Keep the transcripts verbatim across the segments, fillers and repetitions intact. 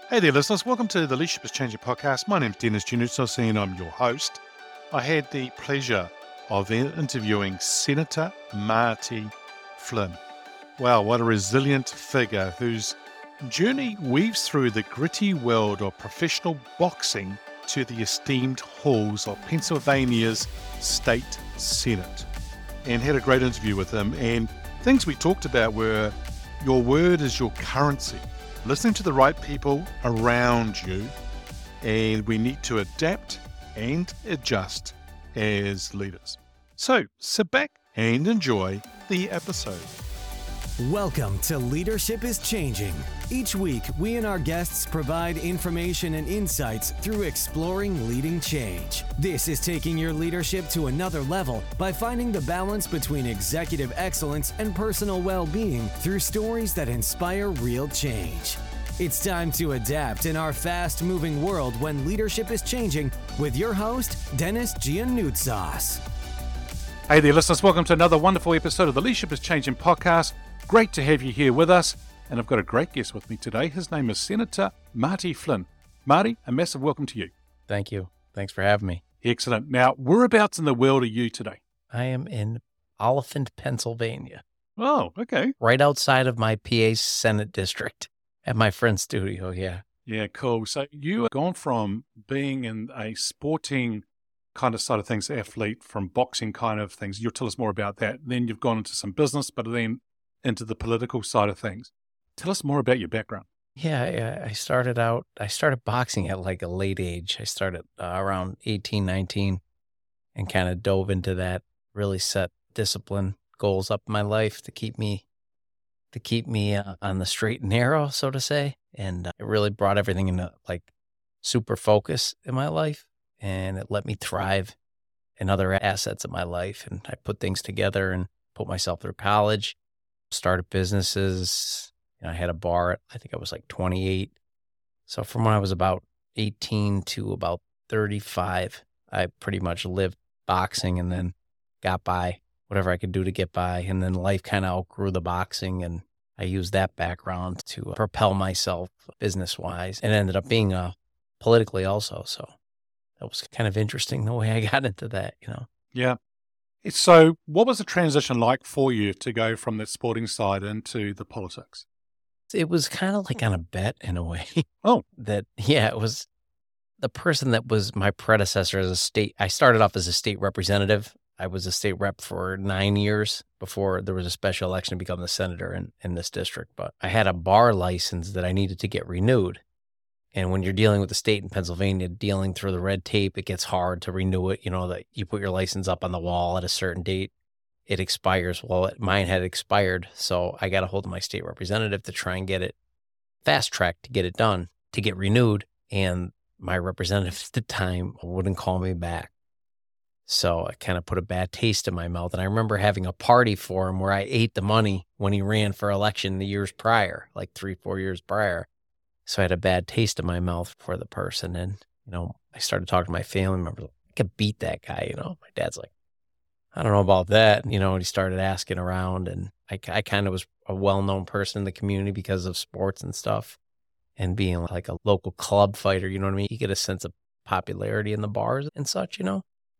Hey there, listeners. Welcome to the Leadership is Changing podcast. My name's Dennis Genutzos and I'm your host. I had the pleasure of interviewing Senator Marty Flynn. Wow, what a resilient figure whose journey weaves through the gritty world of professional boxing to the esteemed halls of Pennsylvania's State Senate. And had a great interview with him. And things we talked about were your word is your currency. Listening to the right people around you, and we need to adapt and adjust as leaders. So sit back and enjoy the episode. Welcome to Leadership is Changing. Each week, we and our guests provide information and insights through exploring leading change. This is taking your leadership to another level by finding the balance between executive excellence and personal well-being through stories that inspire real change. It's time to adapt in our fast-moving world when leadership is changing with your host, Dennis Giannutzos. Hey there, listeners. Welcome to another wonderful episode of the Leadership is Changing podcast. Great to have you here with us. And I've got a great guest with me today. His name is Senator Marty Flynn. Marty, a massive welcome to you. Thank you. Thanks for having me. Excellent. Now, whereabouts in the world are you today? I am in Oliphant, Pennsylvania. Oh, okay. Right outside of my P A Senate district at my friend's studio, yeah. Yeah, cool. So you have gone from being in a sporting kind of side of things, athlete, from boxing kind of things. You'll tell us more about that. Then you've gone into some business, but then into the political side of things. Tell us more about your background. Yeah, I started out, I started boxing at like a late age. I started uh, around eighteen, nineteen and kind of dove into that, really set discipline goals up in my life to keep me, to keep me uh, on the straight and narrow, so to say. And uh, it really brought everything into like super focus in my life. And it let me thrive in other assets of my life. And I put things together and put myself through college, started businesses. You know, I had a bar at, I think I was like twenty-eight. So from when I was about eighteen to about thirty-five, I pretty much lived boxing and then got by whatever I could do to get by. And then life kind of outgrew the boxing, and I used that background to propel myself business-wise, and ended up being uh, politically also. So that was kind of interesting the way I got into that, you know. Yeah. So what was the transition like for you to go from the sporting side into the politics? It was kind of like on a bet in a way. Oh. That, yeah, it was the person that was my predecessor as a state. I started off as a state representative. I was a state rep for nine years before there was a special election to become the senator in, in this district. But I had a bar license that I needed to get renewed. And when you're dealing with the state in Pennsylvania, dealing through the red tape, it gets hard to renew it. You know, that you put your license up on the wall at a certain date, it expires. Well, mine had expired, so I got a hold of my state representative to try and get it fast-tracked to get it done, to get renewed. And my representative at the time wouldn't call me back. So I kind of put a bad taste in my mouth. And I remember having a party for him where I ate the money when he ran for election the years prior, like three, four years prior. So I had a bad taste in my mouth for the person. And, you know, I started talking to my family members. I could beat that guy, you know. My dad's like, I don't know about that. You know, and he started asking around. And I, I kind of was a well-known person in the community because of sports and stuff. And being like a local club fighter, you know what I mean? You get a sense of popularity in the bars and such, you know.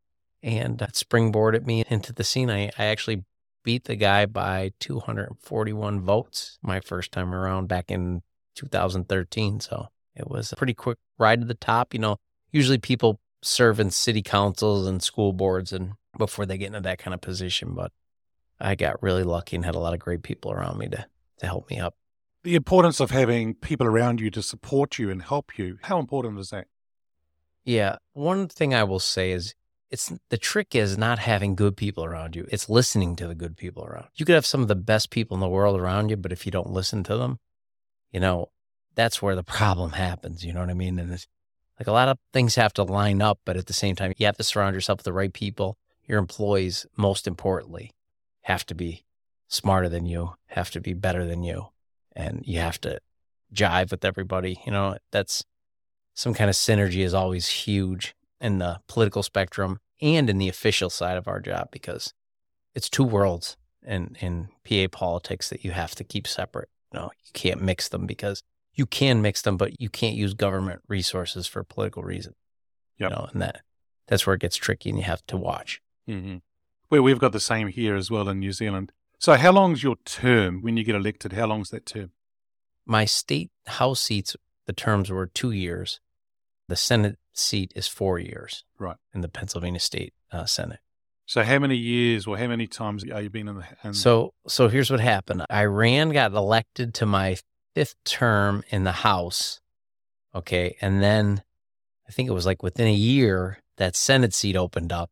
And that springboarded me into the scene. I, I actually beat the guy by two hundred forty-one votes my first time around back in two thousand thirteen. So it was a pretty quick ride to the top. You know, usually people serve in city councils and school boards and before they get into that kind of position. But I got really lucky and had a lot of great people around me to, to help me up. The importance of having people around you to support you and help you. How important is that? Yeah. One thing I will say is it's the trick is not having good people around you. It's listening to the good people around. You could have some of the best people in the world around you, but if you don't listen to them, you know, that's where the problem happens. You know what I mean? And it's like a lot of things have to line up, but at the same time, you have to surround yourself with the right people. Your employees, most importantly, have to be smarter than you, have to be better than you, and you have to jive with everybody. You know, that's some kind of synergy is always huge in the political spectrum and in the official side of our job, because it's two worlds in, in P A politics that you have to keep separate. You know, you can't mix them because you can mix them, but you can't use government resources for political reasons. Yep. You know, and that that's where it gets tricky and you have to watch. Mm-hmm. Well, we've got the same here as well in New Zealand. So how long's your term when you get elected? How long's that term? My state house seats, the terms were two years. The Senate seat is four years. Right. In the Pennsylvania State uh, Senate. So how many years or how many times are you been in the... In so so here's what happened. I ran, got elected to my fifth term in the House. Okay. And then I think it was like within a year, that Senate seat opened up.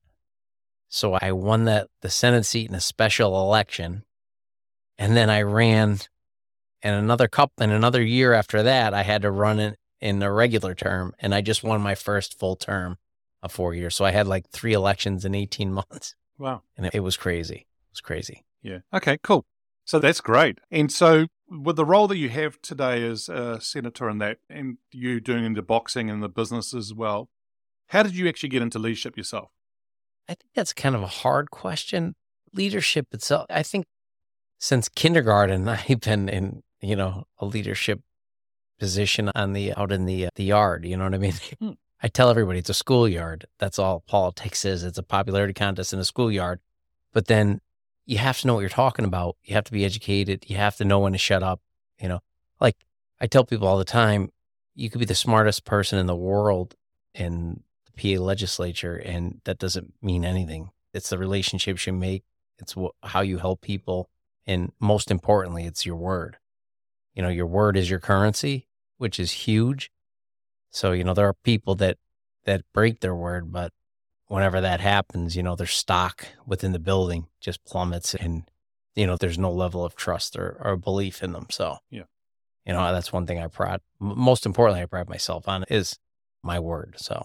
So I won that the Senate seat in a special election. And then I ran, and another couple, and another year after that, I had to run in, in a regular term. And I just won my first full term of four years. So I had like three elections in eighteen months. Wow. And it, it was crazy. It was crazy. Yeah. Okay, cool. So that's great. And so with the role that you have today as a senator and that, and you doing the boxing and the business as well, how did you actually get into leadership yourself? I think that's kind of a hard question. Leadership itself, I think since kindergarten, I've been in, you know, a leadership position on the, out in the, uh, the yard, you know what I mean? Hmm. I tell everybody it's a schoolyard. That's all politics is. It's a popularity contest in a schoolyard. But then you have to know what you're talking about. You have to be educated. You have to know when to shut up. You know, like I tell people all the time, you could be the smartest person in the world in the P A legislature, and that doesn't mean anything. It's the relationships you make. It's wh- how you help people. And most importantly, it's your word. You know, your word is your currency, which is huge. So, you know, there are people that, that break their word, but whenever that happens, you know, their stock within the building just plummets and, you know, there's no level of trust or, or belief in them. So, yeah, you know, that's one thing I pride, most importantly, I pride myself on is my word. So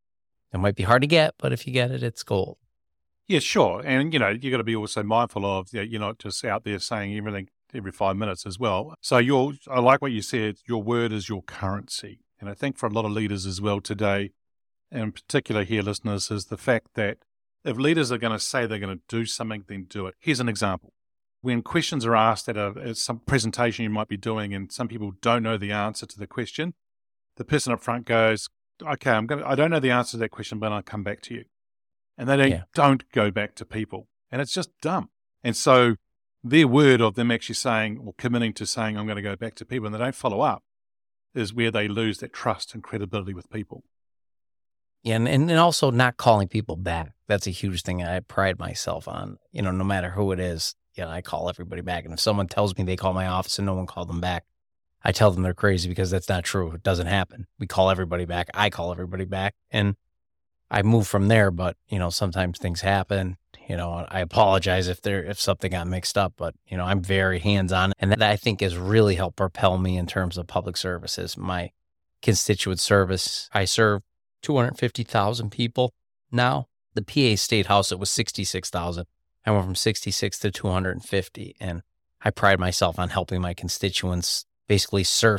it might be hard to get, but if you get it, it's gold. Yeah, sure. And, you know, you got to be also mindful of, you know, you're not just out there saying everything every five minutes as well. So you're, I like what you said, your word is your currency. And I think for a lot of leaders as well today, and in particular here, listeners, is the fact that if leaders are going to say they're going to do something, then do it. Here's an example. When questions are asked at, a, at some presentation you might be doing and some people don't know the answer to the question, the person up front goes, okay, I'm going to, I don't know the answer to that question, but I'll come back to you. And they don't, Yeah. don't go back to people. And it's just dumb. And so their word of them actually saying or committing to saying, I'm going to go back to people, and they don't follow up, is where they lose that trust and credibility with people. Yeah, and, and also not calling people back. That's a huge thing I pride myself on. You know, no matter who it is, you know, I call everybody back. And if someone tells me they call my office and no one called them back, I tell them they're crazy because that's not true. It doesn't happen. We call everybody back. I call everybody back. And I move from there, but, you know, sometimes things happen. You know, I apologize if there if something got mixed up, but, you know, I'm very hands-on. And that I think has really helped propel me in terms of public services. My constituent service, I serve two hundred fifty thousand people now. The P A State House, it was sixty-six thousand. I went from sixty-six to two hundred fifty. And I pride myself on helping my constituents basically surf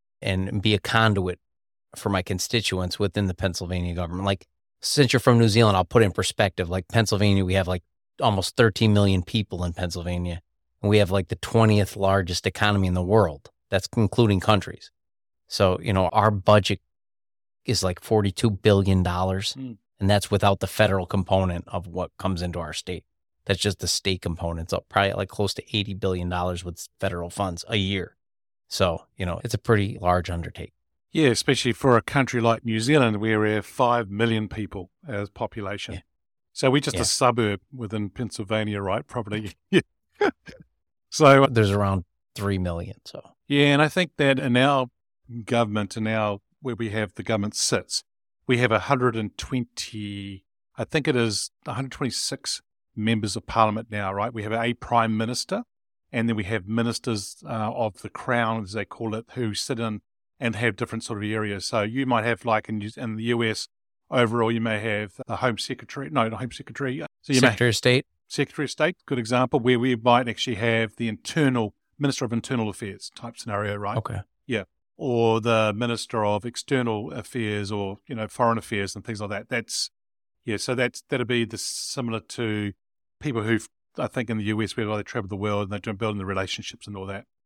and be a conduit for my constituents within the Pennsylvania government. Like, since you're from New Zealand, I'll put it in perspective. Like Pennsylvania, we have like almost thirteen million people in Pennsylvania. And we have like the twentieth largest economy in the world. That's including countries. So, you know, our budget is like forty-two billion dollars. Mm. And that's without the federal component of what comes into our state. That's just the state component. So probably like close to eighty billion dollars with federal funds a year. So, you know, it's a pretty large undertaking. Yeah, especially for a country like New Zealand, where we have five million people as population. Yeah. So we're just yeah. a suburb within Pennsylvania, right? Probably. Yeah. So there's around three million. So yeah, and I think that in our government, in our where we have the government sits, we have one hundred twenty, I think it is one hundred twenty-six members of parliament now, right? We have a prime minister, and then we have ministers uh, of the crown, as they call it, who sit in and have different sort of areas. So you might have, like in, in the U S overall, you may have the Home Secretary, no, not Home Secretary. So you Secretary may, of State. Secretary of State, good example, where we might actually have the internal, Minister of Internal Affairs type scenario, right? Okay. Yeah. Or the Minister of External Affairs, or, you know, Foreign Affairs and things like that. That's, yeah, so that's, that'd be the, similar to people who, I think in the U S, where they travel the world and they're building the relationships and all that.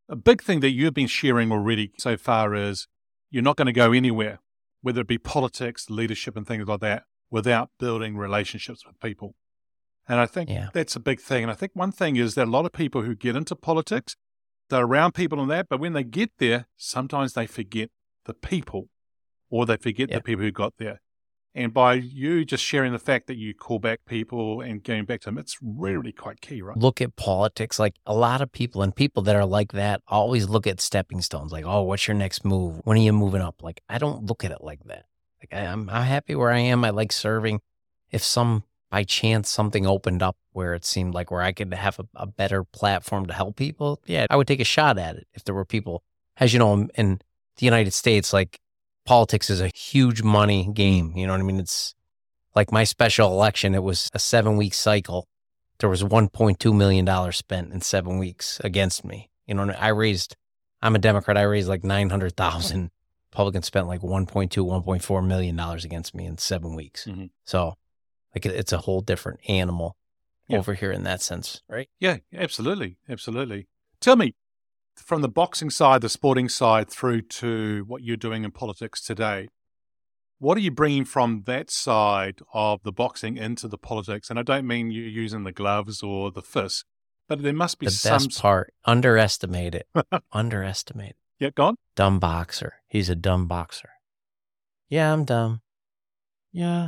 A big thing that you've been sharing already so far is you're not going to go anywhere, whether it be politics, leadership, and things like that, without building relationships with people. And I think Yeah. that's a big thing. And I think one thing is that a lot of people who get into politics, they're around people and that, but when they get there, sometimes they forget the people, or they forget Yep. the people who got there. And by you just sharing the fact that you call back people and going back to them, it's really quite key, right? Look at politics. Like a lot of people and people that are like that always look at stepping stones. Like, oh, what's your next move? When are you moving up? Like, I don't look at it like that. Like, I, I'm, I'm happy where I am. I like serving. If some, by chance, something opened up where it seemed like where I could have a, a better platform to help people, yeah, I would take a shot at it. If there were people, as you know, in, in the United States, like, politics is a huge money game. You know what I mean? It's like my special election. It was a seven week cycle. There was one point two million dollars spent in seven weeks against me. You know, I raised, I'm a Democrat. I raised like nine hundred thousand. Republicans spent like one point two, one point four million dollars against me in seven weeks. Mm-hmm. So like it's a whole different animal Yeah. over here in that sense, right? Yeah, absolutely. Absolutely. Tell me, from the boxing side, the sporting side, through to what you're doing in politics today, what are you bringing from that side of the boxing into the politics? And I don't mean you using the gloves or the fists, but there must be The some... best part, underestimate it. Underestimate it. Yeah, go on. Dumb boxer. He's a dumb boxer. Yeah, I'm dumb. Yeah.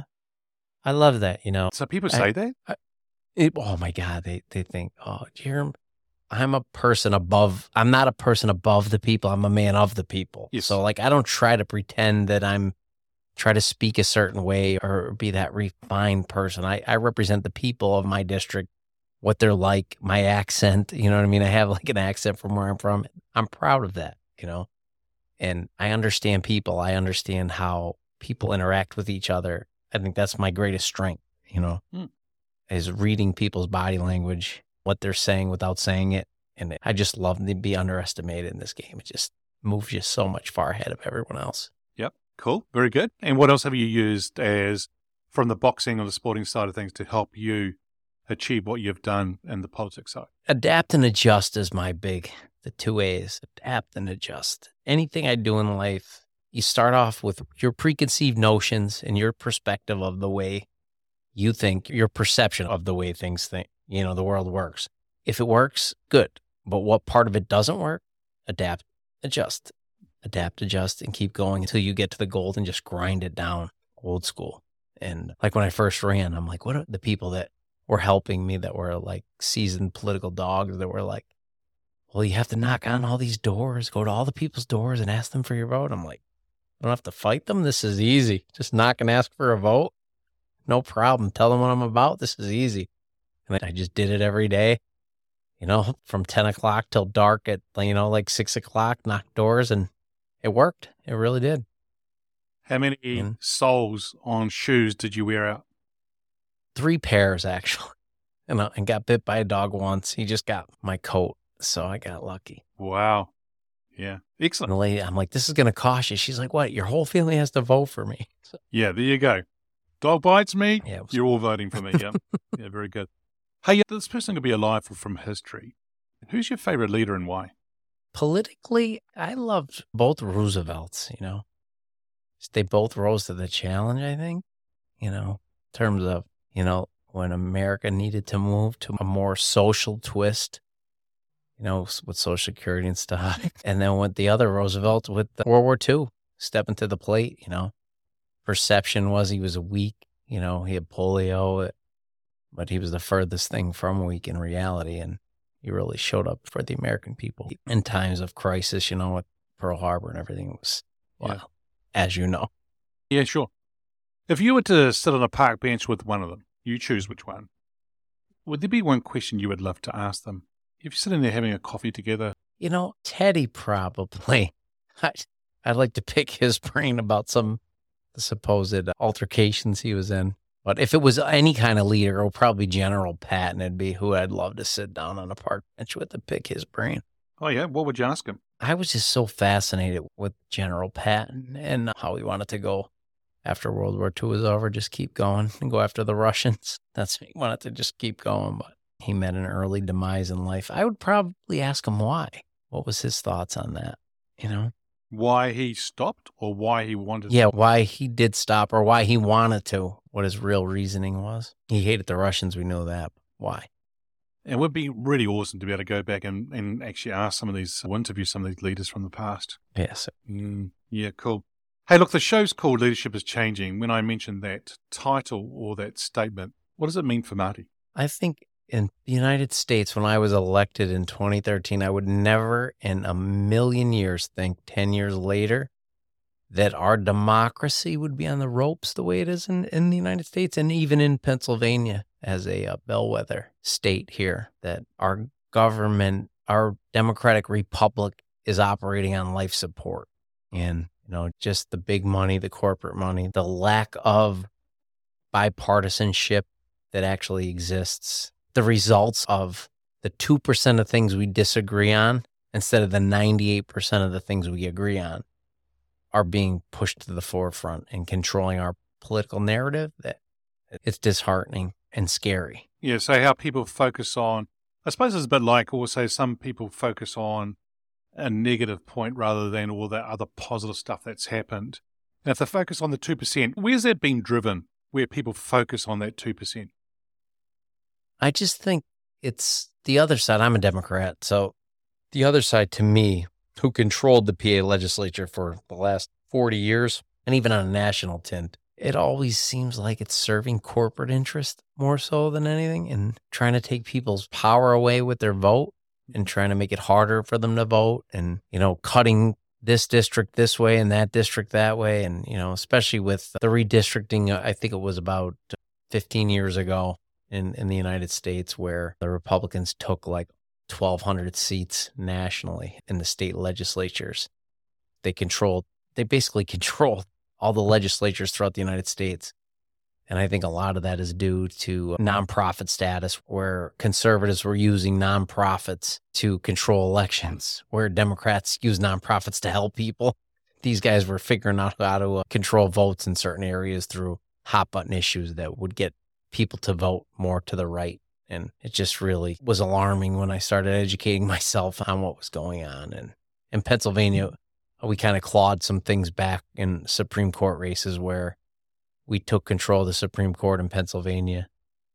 I love that, you know. So people I- say that? It, oh my God, they, they think, oh, Jerem, I'm a person above, I'm not a person above the people. I'm a man of the people. Yes. So like, I don't try to pretend that I'm, try to speak a certain way or be that refined person. I, I represent the people of my district, what they're like, my accent, you know what I mean? I have like an accent from where I'm from. I'm proud of that, you know, and I understand people. I understand how people interact with each other. I think that's my greatest strength, you know, Hmm. is reading people's body language, what they're saying without saying it. And I just love to be underestimated in this game. It just moves you so much far ahead of everyone else. Yep. Cool. Very good. And what else have you used as from the boxing or the sporting side of things to help you achieve what you've done in the politics side? Adapt and adjust is my big, the two A's, adapt and adjust. Anything I do in life, you start off with your preconceived notions and your perspective of the way you think, your perception of the way things think, you know, the world works. If it works, good. But what part of it doesn't work, adapt, adjust, adapt, adjust, and keep going until you get to the goal and just grind it down old school. And like when I first ran, I'm like, what are the people that were helping me that were like seasoned political dogs that were like, well, you have to knock on all these doors, go to all the people's doors and ask them for your vote. I'm like, I don't have to fight them. This is easy. Just knock and ask for a vote. No problem. Tell them what I'm about. This is easy. And I just did it every day, you know, from ten o'clock till dark at, you know, like six o'clock, knock doors, and it worked. It really did. How many Mm. soles on shoes did you wear out? Three pairs, actually. And I and got bit by a dog once. He just got my coat, so I got lucky. Wow. Yeah. And Excellent. the lady, I'm like, this is going to cost you. She's like, what? Your whole family has to vote for me. So, Yeah, there you go. Dog bites me, yeah, it was, you're all voting for me. Yeah. Yeah, very good. Hey, this person could be alive from history. Who's your favorite leader and why? politically, I loved both Roosevelts, you know. They both rose to the challenge, I think, you know, in terms of, you know, when America needed to move to a more social twist, you know, with Social Security and stuff. And then with the other Roosevelt with the World War Two, stepping to the plate, you know. Perception was he was weak, you know, he had polio, but he was the furthest thing from weak in reality. And he really showed up for the American people in times of crisis, you know, with Pearl Harbor and everything. It was, well, Yeah. as you know. Yeah, sure. If you were to sit on a park bench with one of them, you choose which one. Would there be one question you would love to ask them? If you're sitting there having a coffee together, You know, Teddy probably. I'd, I'd like to pick his brain about some the supposed altercations he was in. But if it was any kind of leader, it would probably General Patton. It'd be who I'd love to sit down on a park bench with to pick his brain. oh yeah, what would you ask him? I was just so fascinated with General Patton and how he wanted to go after World War Two was over, just keep going and go after the Russians. That's he wanted to just keep going, but he met an early demise in life. I would probably ask him why. What was his thoughts on that? You know? Why he stopped or why he wanted Yeah, to? why he did stop or why he wanted to, what his real reasoning was. He hated the Russians, we know that. Why? It would be really awesome to be able to go back and, and actually ask some of these, or interview some of these leaders from the past. Yes. Mm, yeah, cool. Hey, look, the show's called Leadership is Changing. When I mentioned that title or that statement, what does it mean for Marty? I think in the United States, when I was elected in twenty thirteen, I would never in a million years think ten years later that our democracy would be on the ropes the way it is in, in the United States and even in Pennsylvania as a uh, bellwether state here, that our government, our democratic republic is operating on life support. And, you know, just the big money, the corporate money, the lack of bipartisanship that actually exists, the results of the two percent of things we disagree on instead of the ninety-eight percent of the things we agree on are being pushed to the forefront and controlling our political narrative. That it's disheartening and scary. Yeah, so how people focus on, I suppose it's a bit like also some people focus on a negative point rather than all that other positive stuff that's happened. And if they focus on the two percent, where's that been driven, where people focus on that two percent? I just think it's the other side. I'm a Democrat, so the other side to me, who controlled the P A legislature for the last forty years, and even on a national tint, it always seems like it's serving corporate interest more so than anything and trying to take people's power away with their vote and trying to make it harder for them to vote and, you know, cutting this district this way and that district that way. And, you know, especially with the redistricting, I think it was about fifteen years ago in, in the United States where the Republicans took like twelve hundred seats nationally in the state legislatures. They controlled, they basically controlled all the legislatures throughout the United States. And I think a lot of that is due to nonprofit status, where conservatives were using nonprofits to control elections, where Democrats use nonprofits to help people. These guys were figuring out how to uh, control votes in certain areas through hot button issues that would get people to vote more to the right. And it just really was alarming when I started educating myself on what was going on. And in Pennsylvania, we kind of clawed some things back in Supreme Court races where we took control of the Supreme Court in Pennsylvania,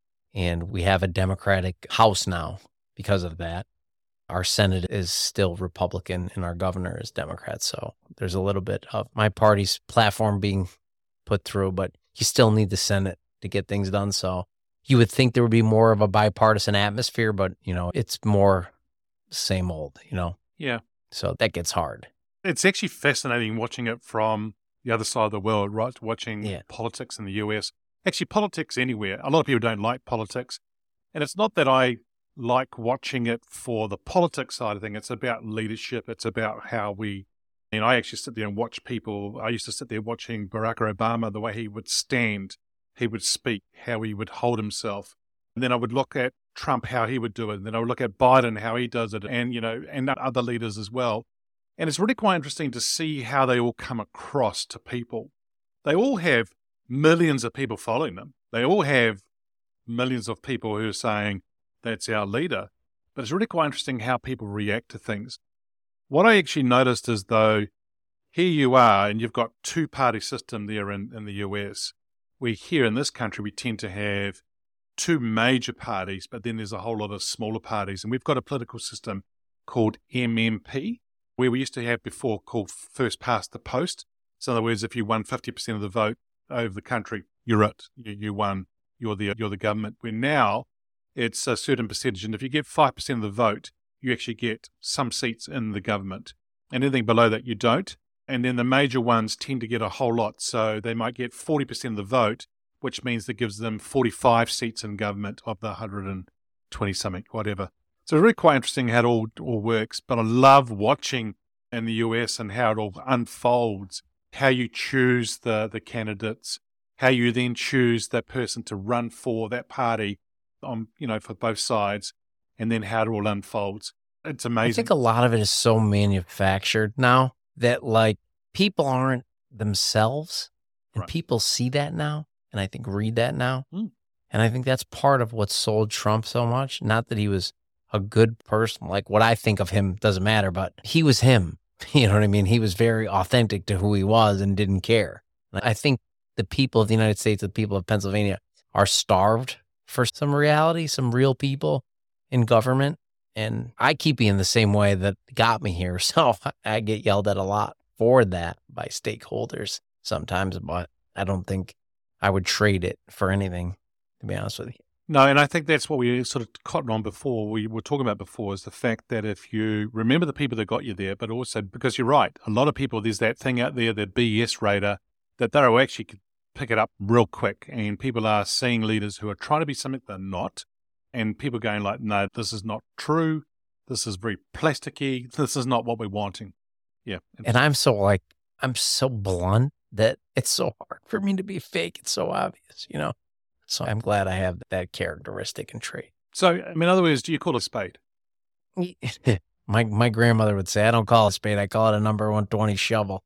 and we have a Democratic House now because of that. Our Senate is still Republican, and our governor is Democrat. So there's a little bit of my party's platform being put through, but you still need the Senate to get things done. So you would think there would be more of a bipartisan atmosphere, but, you know, it's more same old, you know? Yeah. So that gets hard. It's actually fascinating watching it from the other side of the world, right? Watching Yeah. politics in the U S. Actually, politics anywhere. A lot of people don't like politics. And it's not that I like watching it for the politics side of things. It's about leadership. It's about how we, and I actually sit there and watch people. I used to sit there watching Barack Obama, the way he would stand, he would speak, how he would hold himself. And then I would look at Trump, how he would do it. And then I would look at Biden, how he does it, and, you know, and other leaders as well. And it's really quite interesting to see how they all come across to people. They all have millions of people following them. They all have millions of people who are saying, that's our leader. But it's really quite interesting how people react to things. What I actually noticed is, though, here you are, and you've got two-party system there in, in the U S. We here in this country, we tend to have two major parties, but then there's a whole lot of smaller parties. And we've got a political system called M M P, where we used to have before called first past the post. So in other words, if you won fifty percent of the vote over the country, you're it. You, you won. You're the you're the government. Where now it's a certain percentage, and if you get five percent of the vote, you actually get some seats in the government. And anything below that, you don't. And then the major ones tend to get a whole lot. So they might get forty percent of the vote, which means that gives them forty-five seats in government of the one hundred twenty something, whatever. So it's really quite interesting how it all, all works, but I love watching in the U S and how it all unfolds, how you choose the, the candidates, how you then choose that person to run for that party, on you know, for both sides, and then how it all unfolds. It's amazing. I think a lot of it is so manufactured now that, like, people aren't themselves, and Right. people see that now, and I think read that now. Mm. And I think that's part of what sold Trump so much. Not that he was a good person. Like what I think of him doesn't matter, but he was him. You know what I mean? He was very authentic to who he was and didn't care. I think the people of the United States, the people of Pennsylvania are starved for some reality, some real people in government. And I keep being the same way that got me here. So I get yelled at a lot for that by stakeholders sometimes, but I don't think I would trade it for anything, to be honest with you. No, and I think that's what we sort of cotton on before, we were talking about before, is the fact that if you remember the people that got you there, but also because you're right, a lot of people, there's that thing out there, that B S radar, that they'll actually pick it up real quick. And people are seeing leaders who are trying to be something they're not. And people going like, no, this is not true. This is very plasticky. This is not what we're wanting. Yeah. And I'm so like, I'm so blunt that it's so hard for me to be fake. It's so obvious, you know? So I'm glad I have that characteristic and trait. So, I mean, in other words, do you call it a spade? my my grandmother would say, I don't call it a spade. I call it a number one twenty shovel.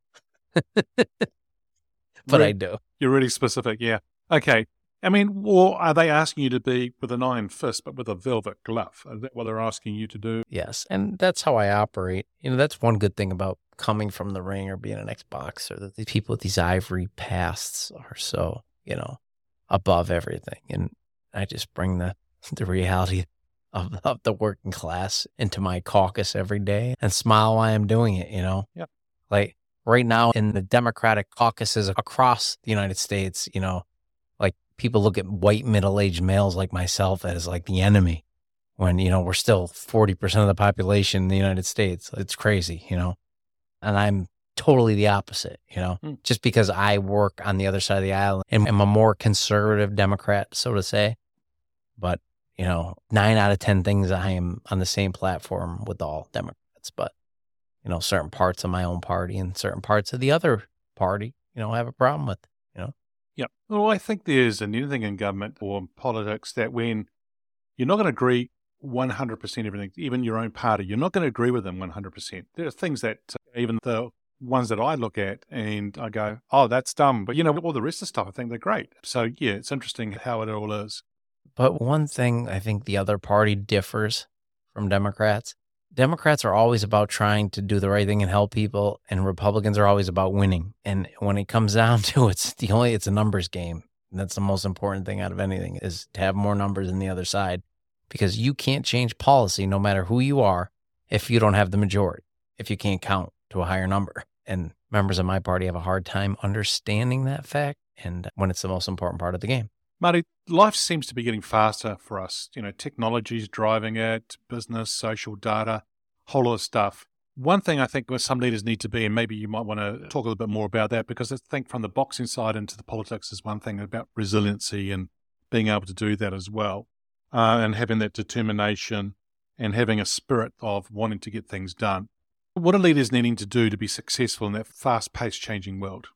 But Re- I do. You're really specific, yeah. Okay. I mean, or are they asking you to be with an iron fist, but with a velvet glove? Is that what they're asking you to do? Yes, and that's how I operate. You know, that's one good thing about coming from the ring or being an ex-boxer, that the people with these ivory pasts are so, you know, above everything. And I just bring the, the reality of, of the working class into my caucus every day and smile while I'm doing it, you know? Yep. Like right now in the Democratic caucuses across the United States, you know, like people look at white middle-aged males like myself as like the enemy when, you know, we're still forty percent of the population in the United States. It's crazy, you know? And I'm totally the opposite, you know, Mm. just because I work on the other side of the aisle and I'm a more conservative Democrat, so to say. But, you know, nine out of ten things I am on the same platform with all Democrats. But, you know, certain parts of my own party and certain parts of the other party, you know, I have a problem with, you know. Yeah. Well, I think there's anything in government or in politics that when you're not going to agree one hundred percent everything, even your own party, you're not going to agree with them one hundred percent. There are things that uh, even the ones that I look at and I go, oh, that's dumb. But, you know, all the rest of the stuff, I think they're great. So, yeah, it's interesting how it all is. But one thing I think the other party differs from Democrats. Democrats are always about trying to do the right thing and help people, and Republicans are always about winning. And when it comes down to it, it's the only it's a numbers game. And that's the most important thing out of anything, is to have more numbers than the other side, because you can't change policy no matter who you are if you don't have the majority, if you can't count to a higher number. And members of my party have a hard time understanding that fact, and when it's the most important part of the game. Marty, life seems to be getting faster for us. You know, technology's driving it, business, social data, whole lot of stuff. One thing I think some leaders need to be, and maybe you might want to talk a little bit more about that, because I think from the boxing side into the politics is one thing about resiliency and being able to do that as well, uh, and having that determination and having a spirit of wanting to get things done. What are leaders needing to do to be successful in that fast-paced changing world?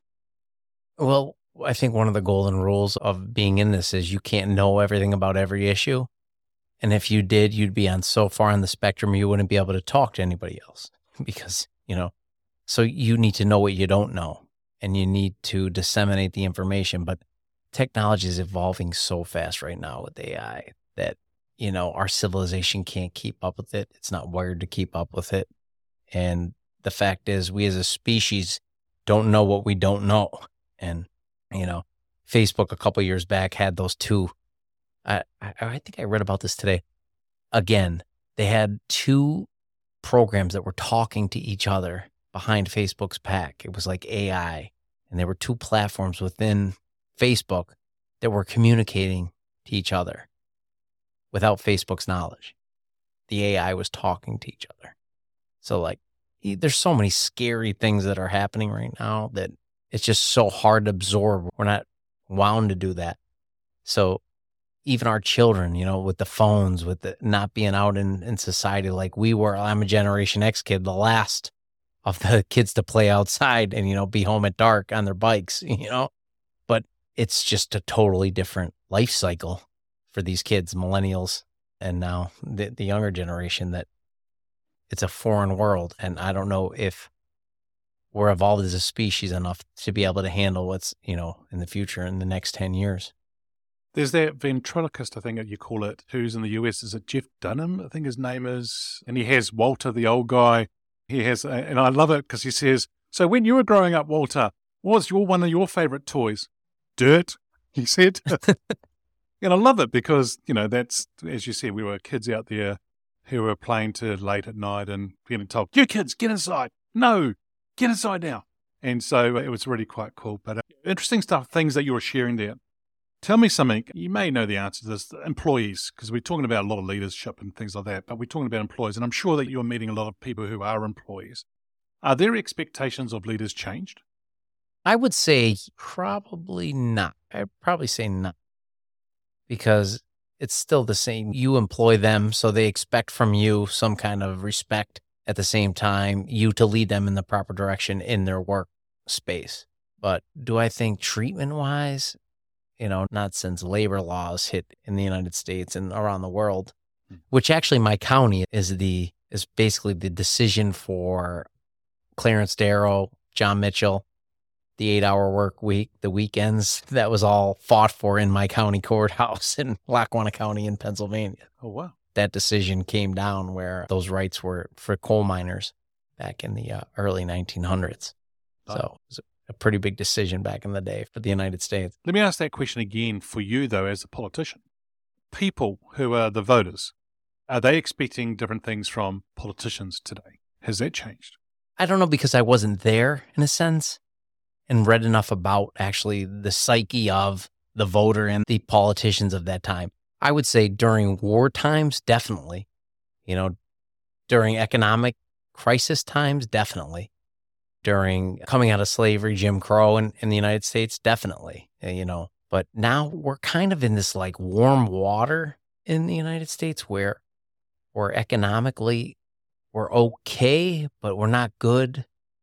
Well, I think one of the golden rules of being in this is you can't know everything about every issue. And if you did, you'd be on so far on the spectrum, you wouldn't be able to talk to anybody else because, you know, so you need to know what you don't know and you need to disseminate the information. But technology is evolving so fast right now with A I that, you know, our civilization can't keep up with it. It's not wired to keep up with it. And the fact is, we as a species don't know what we don't know. And, you know, Facebook a couple years back had those two, I, I, I think I read about this today. Again, they had two programs that were talking to each other behind Facebook's back. It was like A I. And there were two platforms within Facebook that were communicating to each other without Facebook's knowledge. The A I was talking to each other. So like, there's so many scary things that are happening right now that it's just so hard to absorb. We're not wound to do that. So even our children, you know, with the phones, with the not being out in, in society like we were. I'm a Generation X kid, the last of the kids to play outside and, you know, be home at dark on their bikes, you know. But it's just a totally different life cycle for these kids, millennials, and now the, the younger generation, that it's a foreign world. And I don't know if we're evolved as a species enough to be able to handle what's, you know, in the future in the next ten years. There's that ventriloquist, I think that you call it, who's in the U S. Is it Jeff Dunham? I think his name is. And he has Walter, the old guy. He has, and I love it because he says, so when you were growing up, Walter, what was your one of your favorite toys? Dirt, he said. And I love it because, you know, that's, as you said, we were kids out there who were playing to late at night and getting told, you kids, get inside. No, get inside now. And so it was really quite cool. But uh, interesting stuff, things that you were sharing there. Tell me something. You may know the answer to this. Employees, because we're talking about a lot of leadership and things like that, but we're talking about employees, and I'm sure that you're meeting a lot of people who are employees. Are their expectations of leaders changed? I would say probably not. I'd probably say not, because it's still the same. You employ them, so they expect from you some kind of respect. At the same time, you to lead them in the proper direction in their work space. But do I think treatment-wise, you know, not since labor laws hit in the United States and around the world, which actually my county is the is basically the decision for Clarence Darrow, John Mitchell, the eight-hour work week, the weekends, that was all fought for in my county courthouse in Lackawanna County in Pennsylvania. Oh, wow. That decision came down where those rights were for coal miners back in the uh, early nineteen hundreds. Oh. So it was a pretty big decision back in the day for the United States. Let me ask that question again for you, though, as a politician. People who are the voters, are they expecting different things from politicians today? Has that changed? I don't know, because I wasn't there in a sense and read enough about actually the psyche of the voter and the politicians of that time. I would say during war times, definitely. You know, during economic crisis times, definitely. During coming out of slavery, Jim Crow in, in the United States, definitely, you know. But now we're kind of in this like warm water in the United States where we're economically, we're okay, but we're not good,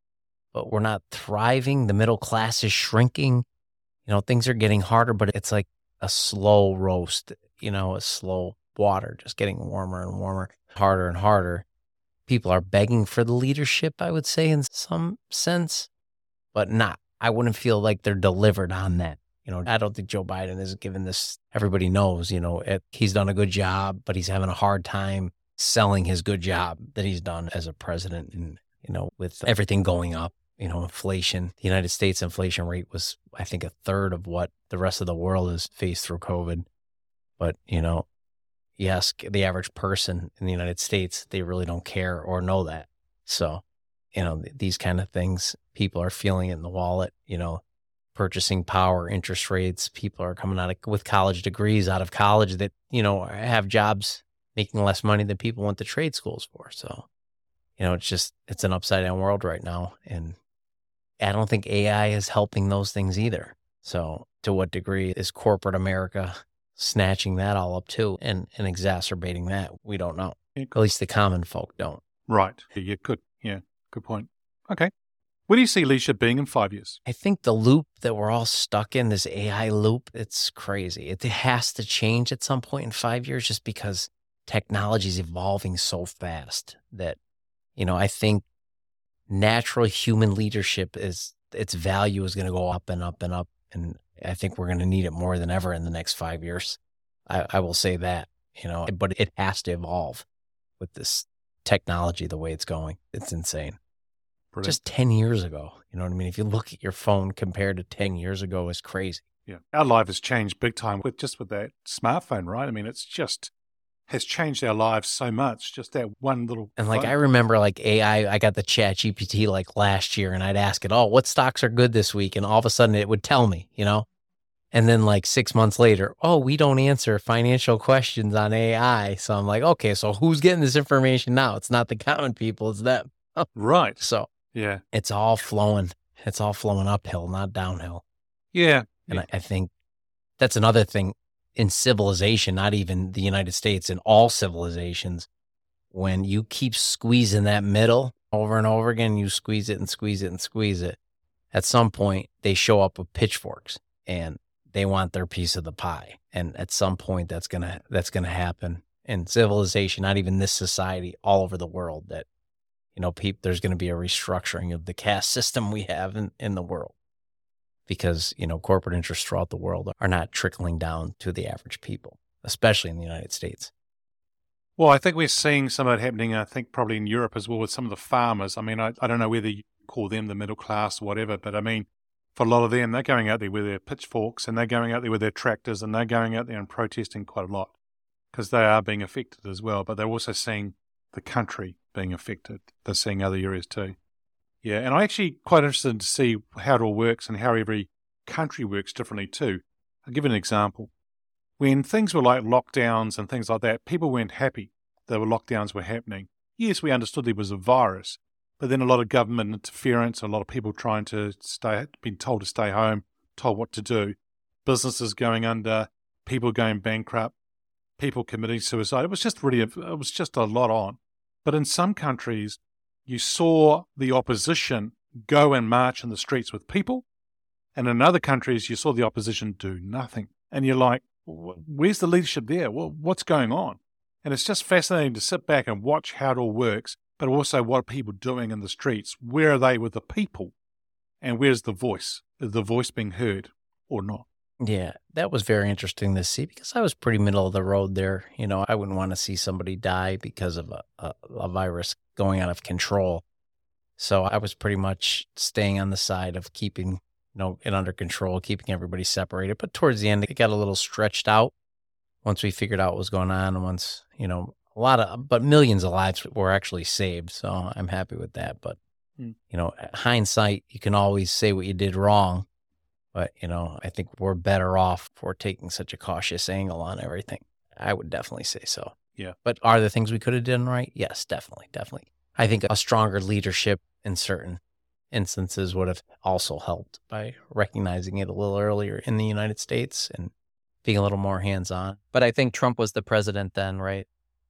but we're not thriving. The middle class is shrinking. You know, things are getting harder, but it's like a slow roast, you know, a slow water, just getting warmer and warmer, harder and harder. People are begging for the leadership, I would say, in some sense, but not. I wouldn't feel like they're delivered on that. You know, I don't think Joe Biden is given this. Everybody knows, you know, it, he's done a good job, but he's having a hard time selling his good job that he's done as a president. And, you know, with everything going up, you know, inflation, the United States inflation rate was, I think, a third of what the rest of the world has faced through COVID. But, you know, you ask the average person in the United States, they really don't care or know that. So, you know, th- these kind of things, people are feeling it in the wallet, you know, purchasing power, interest rates. People are coming out of, with college degrees out of college that, you know, have jobs making less money than people went to trade schools for. So, you know, it's just, it's an upside down world right now. And I don't think A I is helping those things either. So to what degree is corporate America snatching that all up too and, and exacerbating that? We don't know. At least the common folk don't. Right. Yeah, good. Yeah, good point. Okay. Where do you see leadership being in five years? I think the loop that we're all stuck in, this A I loop, it's crazy. It has to change at some point in five years just because technology is evolving so fast that, you know, I think natural human leadership is, its value is going to go up and up and up. And I think we're going to need it more than ever in the next five years. I, I will say that, you know, but it has to evolve with this technology the way it's going. It's insane. Brilliant. Just ten years ago, you know what I mean? If you look at your phone compared to ten years ago, it's crazy. Yeah. Our life has changed big time with just with that smartphone, right? I mean, it's just has changed our lives so much, just that one little And like, phone. I remember like A I, I got the Chat G P T like last year and I'd ask it, oh, what stocks are good this week? And all of a sudden it would tell me, you know? And then like six months later, oh, we don't answer financial questions on A I. So I'm like, okay, so who's getting this information now? It's not the common people, it's them. Right. So Yeah. it's all flowing. It's all flowing uphill, not downhill. Yeah. And I, I think that's another thing in civilization, not even the United States, in all civilizations, when you keep squeezing that middle over and over again, you squeeze it and squeeze it and squeeze it. At some point, they show up with pitchforks and they want their piece of the pie. And at some point, that's gonna that's gonna happen in civilization, not even this society, all over the world. That you know, peop, there's going to be a restructuring of the caste system we have in, in the world. because, you know, corporate interests throughout the world are not trickling down to the average people, especially in the United States. Well, I think we're seeing some of it happening, I think probably in Europe as well with some of the farmers. I mean, I, I don't know whether you call them the middle class or whatever, but I mean, for a lot of them, they're going out there with their pitchforks and they're going out there with their tractors and they're going out there and protesting quite a lot because they are being affected as well. But they're also seeing the country being affected. They're seeing other areas too. Yeah, and I'm actually quite interested to see how it all works and how every country works differently too. I'll give you an example. When things were like lockdowns and things like that, people weren't happy that lockdowns were happening. Yes, we understood there was a virus, but then a lot of government interference, a lot of people trying to stay, being told to stay home, told what to do, businesses going under, people going bankrupt, people committing suicide. It was just really, it was just a lot on. But in some countries, you saw the opposition go and march in the streets with people, and in other countries, you saw the opposition do nothing. And you're like, where's the leadership there? What's going on? And it's just fascinating to sit back and watch how it all works, but also what are people doing in the streets? Where are they with the people? And where's the voice? Is the voice being heard or not? Yeah, that was very interesting to see because I was pretty middle of the road there. You know, I wouldn't want to see somebody die because of a, a, a virus going out of control. So I was pretty much staying on the side of keeping you know, it under control, keeping everybody separated. But towards the end, it got a little stretched out once we figured out what was going on. And once, you know, a lot of, but millions of lives were actually saved. So I'm happy with that. But, mm. you know, hindsight, you can always say what you did wrong. But, you know, I think we're better off for taking such a cautious angle on everything. I would definitely say so. Yeah. But are there things we could have done right? Yes, definitely, definitely. I think a stronger leadership in certain instances would have also helped by recognizing it a little earlier in the United States and being a little more hands-on. But I think Trump was the president then, right?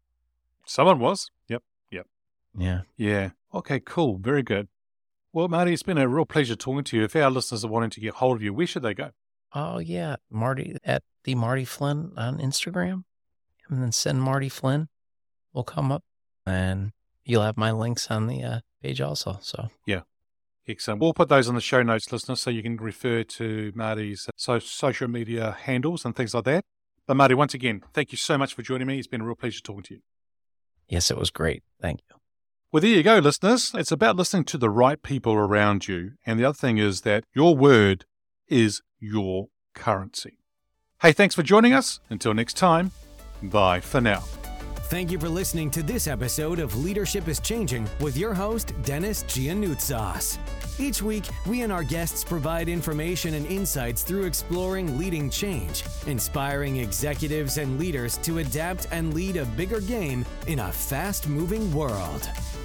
Someone was. Yep. Yep. Yeah. Yeah. Okay, cool. Very good. Well, Marty, it's been a real pleasure talking to you. If our listeners are wanting to get hold of you, where should they go? Oh, yeah. Marty at the Marty Flynn on Instagram. And then send Marty Flynn will come up. And you'll have my links on the uh, page also. So yeah. Excellent. We'll put those in the show notes, listeners, so you can refer to Marty's so- social media handles and things like that. But Marty, once again, thank you so much for joining me. It's been a real pleasure talking to you. Yes, it was great. Thank you. Well, there you go, listeners. It's about listening to the right people around you. And the other thing is that your word is your currency. Hey, thanks for joining us. Until next time, bye for now. Thank you for listening to this episode of Leadership is Changing with your host, Dennis Giannoutsas. Each week, we and our guests provide information and insights through exploring leading change, inspiring executives and leaders to adapt and lead a bigger game in a fast-moving world.